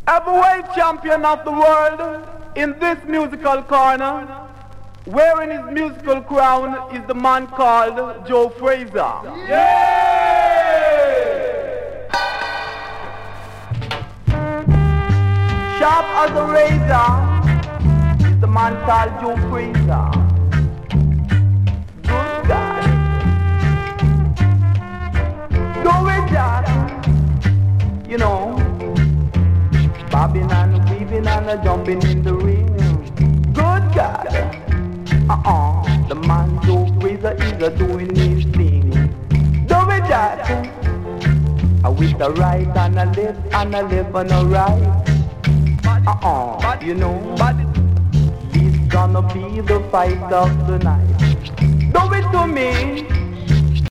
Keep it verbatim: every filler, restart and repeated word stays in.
Heavyweight champion of the world in this musical corner, wearing his musical crown, is the man called Joe Frazier. Yeah! Sharp as a razor is the man called Joe Frazier. Good God. Go with that. You know, bobbing and weaving and jumping in the ring. Good God. Uh-uh. The man Joe Frazier is a doing his thing. Do with that. Uh, with the right and a left and a left and a right. Uh-uh. You know, this gonna be the fight of the night. Do it to me.